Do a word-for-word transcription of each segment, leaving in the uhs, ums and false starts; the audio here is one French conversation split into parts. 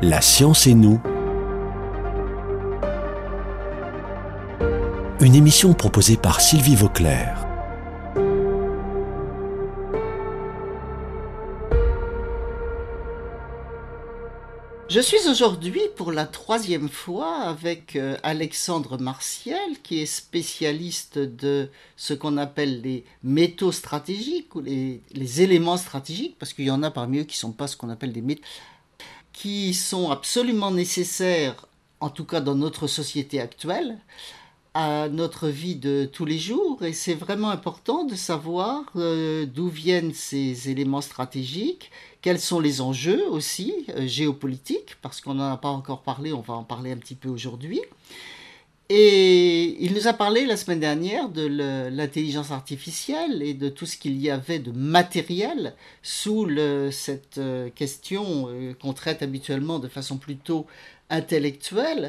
La science et nous. Une émission proposée par Sylvie Vauclair. Je suis aujourd'hui pour la troisième fois avec euh, Alexandre Martiel, qui est spécialiste de ce qu'on appelle les métaux stratégiques ou les, les éléments stratégiques, parce qu'il y en a parmi eux qui ne sont pas ce qu'on appelle des métaux, qui sont absolument nécessaires, en tout cas dans notre société actuelle, à notre vie de tous les jours. Et c'est vraiment important de savoir euh, d'où viennent ces éléments stratégiques, quels sont les enjeux aussi euh, géopolitiques, parce qu'on n'en a pas encore parlé, on va en parler un petit peu aujourd'hui. Et il nous a parlé la semaine dernière de le, l'intelligence artificielle et de tout ce qu'il y avait de matériel sous le, cette euh, question euh, qu'on traite habituellement de façon plutôt intellectuelle.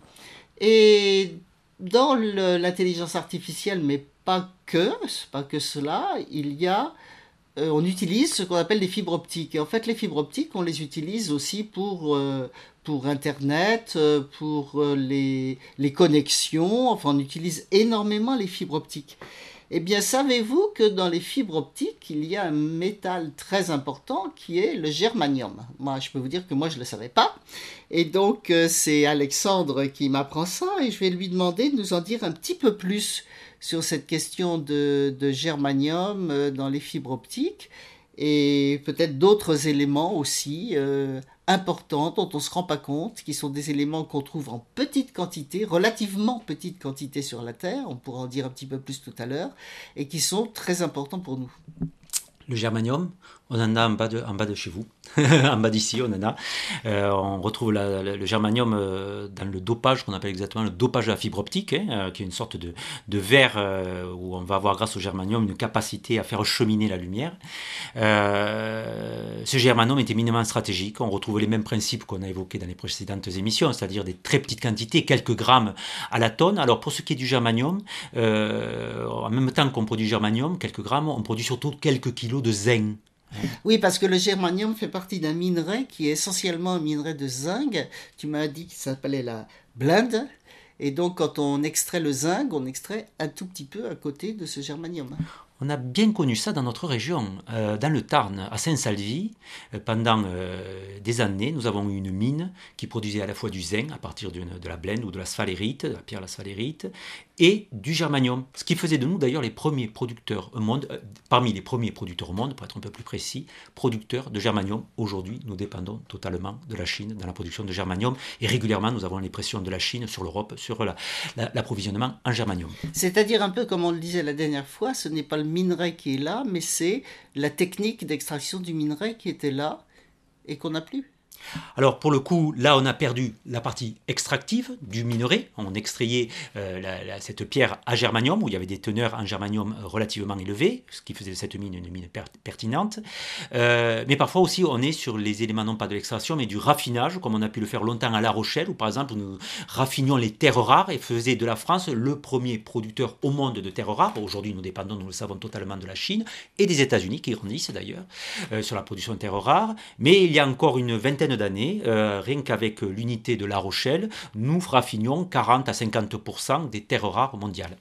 Et dans le, l'intelligence artificielle, mais pas que, pas que cela, il y a Euh, on utilise ce qu'on appelle les fibres optiques. Et en fait, les fibres optiques, on les utilise aussi pour, euh, pour Internet, euh, pour euh, les, les connexions. Enfin, on utilise énormément les fibres optiques. Eh bien, savez-vous que dans les fibres optiques, il y a un métal très important qui est le germanium? Moi, je peux vous dire que moi, je ne le savais pas. Et donc, euh, c'est Alexandre qui m'apprend ça et je vais lui demander de nous en dire un petit peu plus sur cette question de, de germanium euh, dans les fibres optiques et peut-être d'autres éléments aussi euh, importants dont on ne se rend pas compte, qui sont des éléments qu'on trouve en petite quantité, relativement petite quantité sur la Terre, on pourra en dire un petit peu plus tout à l'heure, et qui sont très importants pour nous. Le germanium, on en a en bas de, en bas de chez vous, en bas d'ici, on en a. Euh, on retrouve la, la, le germanium euh, dans le dopage, qu'on appelle exactement le dopage de la fibre optique, hein, euh, qui est une sorte de, de verre euh, où on va avoir, grâce au germanium, une capacité à faire cheminer la lumière. Euh, ce germanium est éminemment stratégique. On retrouve les mêmes principes qu'on a évoqués dans les précédentes émissions, c'est-à-dire des très petites quantités, quelques grammes à la tonne. Alors, pour ce qui est du germanium, euh, en même temps qu'on produit du germanium, quelques grammes, on produit surtout quelques kilos de zinc. Oui, parce que le germanium fait partie d'un minerai qui est essentiellement un minerai de zinc. Tu m'as dit qu'il s'appelait la blende. Et donc, quand on extrait le zinc, on extrait un tout petit peu à côté de ce germanium. On a bien connu ça dans notre région, euh, dans le Tarn, à Saint-Salvi. Euh, pendant euh, des années, nous avons eu une mine qui produisait à la fois du zinc à partir de, de la blende ou de la sphalérite, de la pierre la sphalérite, et du germanium. Ce qui faisait de nous d'ailleurs les premiers producteurs au monde, euh, parmi les premiers producteurs au monde, pour être un peu plus précis, producteurs de germanium. Aujourd'hui, nous dépendons totalement de la Chine dans la production de germanium, et régulièrement, nous avons les pressions de la Chine sur l'Europe, sur la, la, l'approvisionnement en germanium. C'est-à-dire un peu comme on le disait la dernière fois, ce n'est pas le minerai qui est là, mais c'est la technique d'extraction du minerai qui était là et qu'on n'a plus. Alors pour le coup, là on a perdu la partie extractive du minerai. On extrayait euh, la, la, cette pierre à germanium, où il y avait des teneurs en germanium relativement élevées, ce qui faisait de cette mine une mine per- pertinente. Euh, mais parfois aussi on est sur les éléments non pas de l'extraction, mais du raffinage, comme on a pu le faire longtemps à La Rochelle, où par exemple nous raffinions les terres rares et faisait de la France le premier producteur au monde de terres rares. Aujourd'hui nous dépendons, nous le savons, totalement de la Chine et des États-Unis, qui grandissent d'ailleurs euh, sur la production de terres rares. Mais il y a encore une vingtaine d'années, euh, rien qu'avec l'unité de La Rochelle, nous raffinions quarante à cinquante pour cent des terres rares mondiales.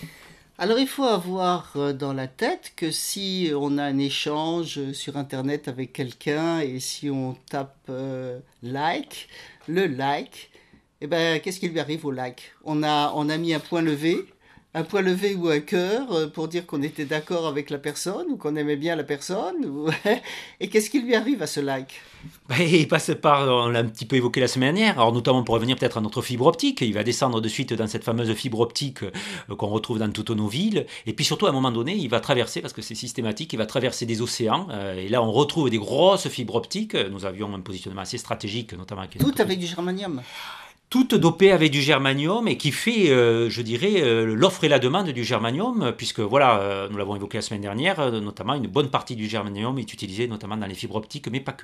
Alors il faut avoir dans la tête que si on a un échange sur Internet avec quelqu'un et si on tape euh, like, le like, eh ben, qu'est-ce qui lui arrive au like? On a, on a mis un point levé, un point levé ou un cœur pour dire qu'on était d'accord avec la personne ou qu'on aimait bien la personne. Ou... et qu'est-ce qui lui arrive à ce like? Ben, il passe par, on l'a un petit peu évoqué la semaine dernière, alors notamment pour revenir peut-être à notre fibre optique, il va descendre de suite dans cette fameuse fibre optique euh, qu'on retrouve dans toutes nos villes, et puis surtout à un moment donné, il va traverser, parce que c'est systématique, il va traverser des océans, euh, et là on retrouve des grosses fibres optiques. Nous avions un positionnement assez stratégique, notamment avec... Tout avec du germanium. Toute dopée avec du germanium et qui fait, euh, je dirais, euh, l'offre et la demande du germanium, puisque voilà, euh, nous l'avons évoqué la semaine dernière, euh, notamment une bonne partie du germanium est utilisée notamment dans les fibres optiques, mais pas que.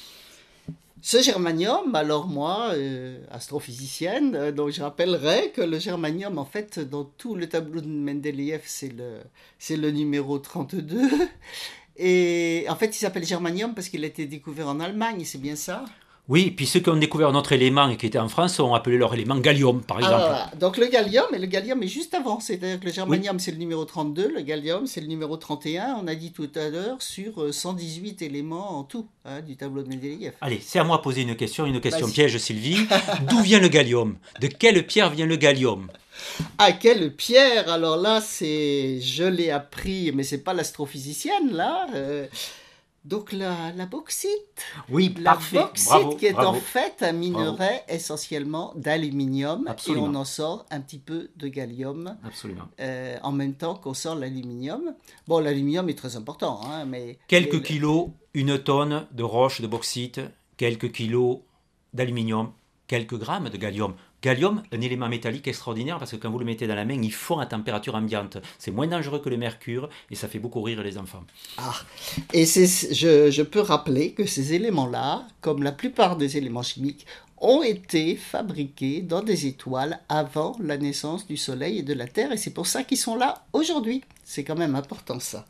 Ce germanium, alors moi, euh, astrophysicienne, euh, donc je rappellerai que le germanium, en fait, dans tout le tableau de Mendeleïev, c'est le, c'est le numéro trente-deux. Et en fait, il s'appelle germanium parce qu'il a été découvert en Allemagne, c'est bien ça ? Oui, puis ceux qui ont découvert un autre élément et qui étaient en France ont appelé leur élément gallium, par exemple. Alors, voilà. Donc le gallium, et le gallium est juste avant, c'est-à-dire que le germanium oui. c'est le numéro trente-deux, le gallium c'est le numéro trente et un, on a dit tout à l'heure, sur cent dix-huit éléments en tout hein, du tableau de Mendeleïev. Allez, c'est à moi de poser une question, une question Vas-y. piège Sylvie. D'où vient le gallium? De quelle pierre vient le gallium? Ah, quelle pierre? Alors là, c'est, je l'ai appris, mais c'est pas l'astrophysicienne là. Euh... Donc la, la bauxite, oui, la parfait. bauxite bravo, qui est bravo. en fait un minerai bravo. essentiellement d'aluminium Absolument. et on en sort un petit peu de gallium. Absolument. Euh, en même temps qu'on sort l'aluminium. Bon, l'aluminium est très important, hein, mais quelques les... kilos, une tonne de roche de bauxite, quelques kilos d'aluminium, quelques grammes de gallium. Gallium, un élément métallique extraordinaire parce que quand vous le mettez dans la main, il fond à température ambiante. C'est moins dangereux que le mercure et ça fait beaucoup rire les enfants. Ah, et c'est, je, je peux rappeler que ces éléments-là, comme la plupart des éléments chimiques, ont été fabriqués dans des étoiles avant la naissance du Soleil et de la Terre et c'est pour ça qu'ils sont là aujourd'hui. C'est quand même important ça.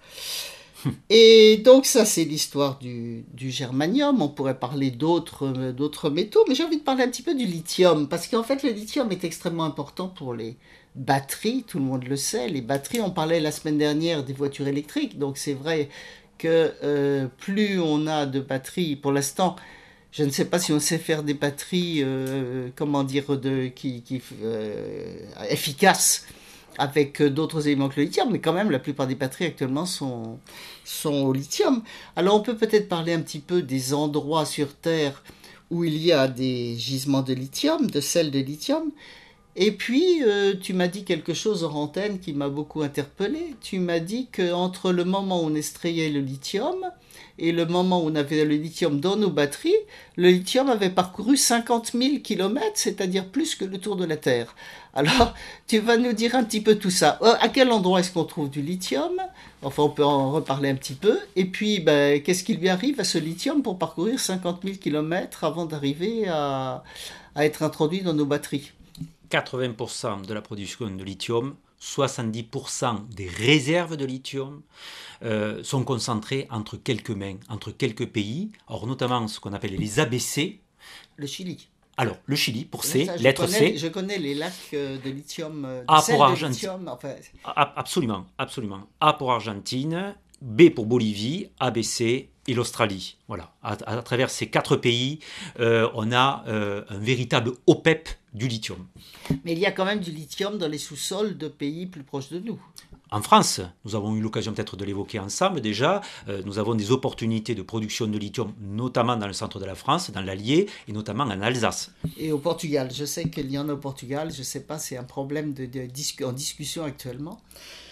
Et donc ça c'est l'histoire du, du germanium, on pourrait parler d'autres, d'autres métaux, mais j'ai envie de parler un petit peu du lithium, parce qu'en fait le lithium est extrêmement important pour les batteries, tout le monde le sait, les batteries, on parlait la semaine dernière des voitures électriques, donc c'est vrai que euh, plus on a de batteries, pour l'instant, je ne sais pas si on sait faire des batteries, euh, comment dire, de, qui, qui, euh, efficaces, avec d'autres éléments que le lithium, mais quand même la plupart des batteries actuellement sont, sont au lithium. Alors on peut peut-être parler un petit peu des endroits sur Terre où il y a des gisements de lithium, de sels de lithium. Et puis euh, tu m'as dit quelque chose hors antenne qui m'a beaucoup interpellé. Tu m'as dit qu'entre le moment où on extrayait le lithium et le moment où on avait le lithium dans nos batteries, le lithium avait parcouru cinquante mille kilomètres, c'est-à-dire plus que le tour de la Terre. Alors, tu vas nous dire un petit peu tout ça. À quel endroit est-ce qu'on trouve du lithium? Enfin, on peut en reparler un petit peu. Et puis, ben, qu'est-ce qui lui arrive à ce lithium pour parcourir cinquante mille kilomètres avant d'arriver à, à être introduit dans nos batteries? quatre-vingts pour cent de la production de lithium, soixante-dix pour cent des réserves de lithium euh, sont concentrées entre quelques mains, entre quelques pays, or notamment ce qu'on appelle les A B C. Le Chili. Alors, le Chili, pour C, ça, lettre connais, C. Je connais les lacs de lithium. De A pour Argentine. Lithium, enfin... Absolument, absolument. A pour Argentine, B pour Bolivie, A B C et l'Australie. Voilà. À, à travers ces quatre pays, euh, on a euh, un véritable O P E P du lithium. Mais il y a quand même du lithium dans les sous-sols de pays plus proches de nous. En France, nous avons eu l'occasion peut-être de l'évoquer ensemble déjà, euh, nous avons des opportunités de production de lithium, notamment dans le centre de la France, dans l'Allier, et notamment en Alsace. Et au Portugal, je sais qu'il y en a au Portugal, je ne sais pas, c'est un problème de, de, de, en discussion actuellement.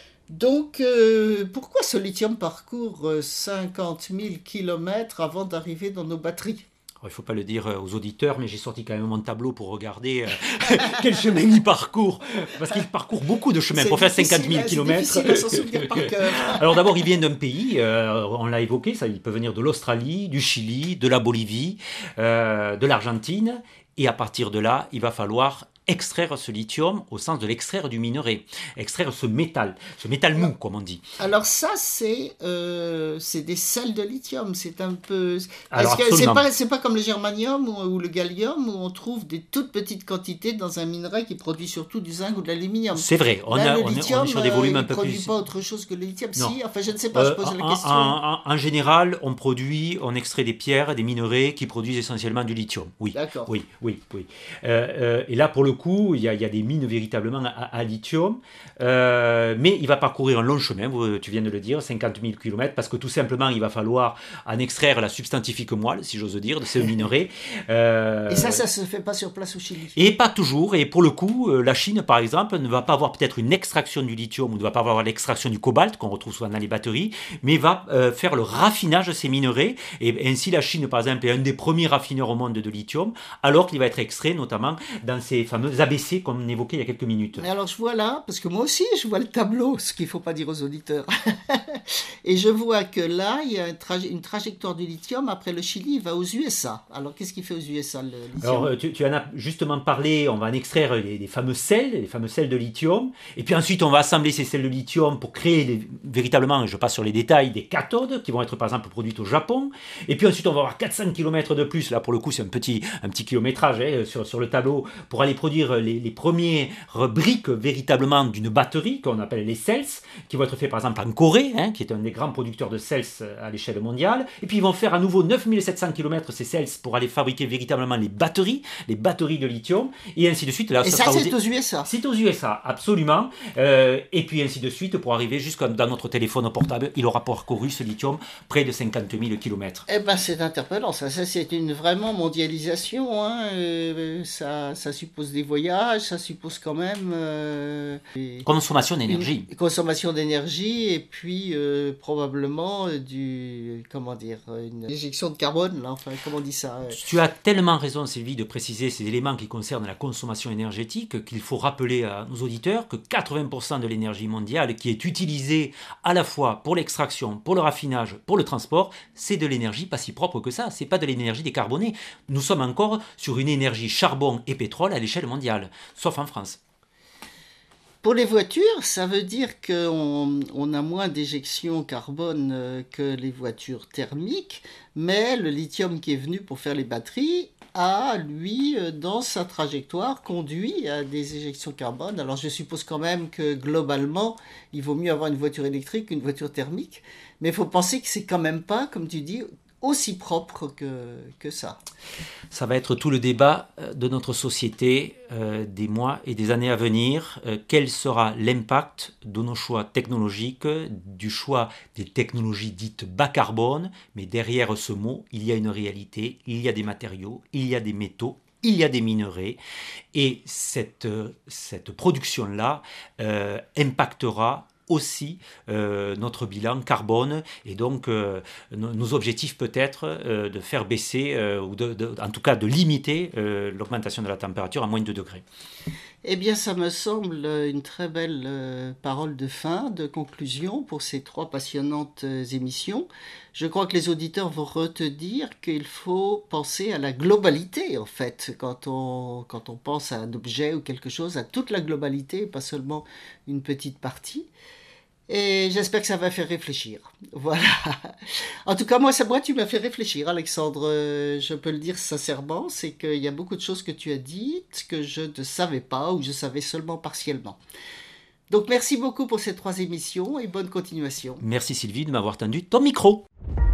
Donc, euh, pourquoi ce lithium parcourt cinquante mille kilomètres avant d'arriver dans nos batteries ? Alors, il ne faut pas le dire aux auditeurs, mais j'ai sorti quand même mon tableau pour regarder euh, quel chemin il parcourt. Parce qu'il parcourt beaucoup de chemins pour faire cinquante mille kilomètres. C'est difficile à s'en souvenir par cœur. Alors d'abord, il vient d'un pays, euh, on l'a évoqué, ça, il peut venir de l'Australie, du Chili, de la Bolivie, euh, de l'Argentine. Et à partir de là, il va falloir extraire ce lithium au sens de l'extraire du minerai, extraire ce métal, ce métal mou, comme on dit. Alors ça, c'est, euh, c'est des sels de lithium, c'est un peu... Alors, Est-ce que c'est pas, c'est pas comme le germanium ou, ou le gallium où on trouve des toutes petites quantités dans un minerai qui produit surtout du zinc ou de l'aluminium. C'est vrai, on, Là, a, le on, lithium, est, on est sur des volumes euh, un peu plus... Il ne plus... produit pas autre chose que le lithium. Non. Si, enfin je ne sais pas, euh, je pose en, la question. En, en, en général, on produit, on extrait des pierres, des minerais qui produisent essentiellement du lithium. Oui, D'accord. oui, oui, oui. Euh, euh, et là, pour le coup, il y a, il y a des mines véritablement à, à lithium, euh, mais il va parcourir un long chemin, tu viens de le dire, cinquante mille kilomètres, parce que tout simplement, il va falloir en extraire la substantifique moelle, si j'ose dire, de ces minerais. Euh, et ça, ça ne se fait pas sur place au Chili? Et pas toujours, et pour le coup, la Chine, par exemple, ne va pas avoir peut-être une extraction du lithium, ou ne va pas avoir l'extraction du cobalt, qu'on retrouve souvent dans les batteries, mais va euh, faire le raffinage de ces minerais, et ainsi la Chine, par exemple, est un des premiers raffineurs au monde de lithium, alors qu'il va être extrait, notamment, dans ces fameuses fameux A B C qu'on évoquait il y a quelques minutes. Et alors je vois là, parce que moi aussi je vois le tableau, ce qu'il ne faut pas dire aux auditeurs. Et je vois que là, il y a une, traje- une trajectoire du lithium. Après le Chili, il va aux U S A. Alors qu'est-ce qu'il fait aux U S A, le lithium? Alors tu, tu en as justement parlé, on va en extraire les, les fameux sels, les fameux sels de lithium, et puis ensuite on va assembler ces sels de lithium pour créer les, véritablement, je passe sur les détails, des cathodes qui vont être par exemple produites au Japon, et puis ensuite on va avoir quatre cents kilomètres de plus, là pour le coup c'est un petit, un petit kilométrage hein, sur, sur le tableau, pour aller produire les, les premières briques véritablement d'une batterie qu'on appelle les cells, qui vont être faits par exemple en Corée, hein, qui est un des grands producteurs de cells à l'échelle mondiale, et puis ils vont faire à nouveau neuf mille sept cents kilomètres ces cells pour aller fabriquer véritablement les batteries, les batteries de lithium, et ainsi de suite. Là, et ça, ça c'est aux U S A. C'est aux U S A, absolument. Euh, et puis ainsi de suite pour arriver jusqu'à dans notre téléphone portable, il aura parcouru ce lithium près de cinquante mille kilomètres. Eh ben, c'est interpellant, ça, ça c'est une vraiment mondialisation, hein. euh, ça, ça suppose des voyages, ça suppose quand même... Euh, consommation d'énergie. Une consommation d'énergie, et puis euh, probablement du... comment dire, une éjection de carbone, là, enfin, comment on dit ça euh. Tu as tellement raison, Sylvie, de préciser ces éléments qui concernent la consommation énergétique, qu'il faut rappeler à nos auditeurs que quatre-vingts pour cent de l'énergie mondiale qui est utilisée à la fois pour l'extraction, pour le raffinage, pour le transport, c'est de l'énergie pas si propre que ça, c'est pas de l'énergie décarbonée. Nous sommes encore sur une énergie charbon et pétrole à l'échelle mondiale, sauf en France. Pour les voitures, ça veut dire qu'on on a moins d'éjection carbone euh, que les voitures thermiques, mais le lithium qui est venu pour faire les batteries a, lui, euh, dans sa trajectoire, conduit à des éjections carbone. Alors je suppose quand même que globalement, il vaut mieux avoir une voiture électrique qu'une voiture thermique, mais il faut penser que c'est quand même pas, comme tu dis, aussi propre que, que ça. Ça va être tout le débat de notre société euh, des mois et des années à venir. Euh, quel sera l'impact de nos choix technologiques, du choix des technologies dites bas carbone, mais derrière ce mot, il y a une réalité, il y a des matériaux, il y a des métaux, il y a des minerais, et cette, cette production-là euh, impactera aussi euh, notre bilan carbone et donc euh, nos, nos objectifs peut-être euh, de faire baisser euh, ou de, de, en tout cas de limiter euh, l'augmentation de la température à moins de deux degrés. Eh bien, ça me semble une très belle euh, parole de fin, de conclusion pour ces trois passionnantes euh, émissions. Je crois que les auditeurs vont retenir qu'il faut penser à la globalité, en fait, quand on, quand on pense à un objet ou quelque chose, à toute la globalité, pas seulement une petite partie. Et j'espère que ça va faire réfléchir. Voilà. En tout cas, moi, ça, moi tu m'as fait réfléchir, Alexandre. Euh, je peux le dire sincèrement, c'est qu'il y a beaucoup de choses que tu as dites que je ne savais pas ou je savais seulement partiellement. Donc, merci beaucoup pour ces trois émissions et bonne continuation. Merci Sylvie de m'avoir tendu ton micro.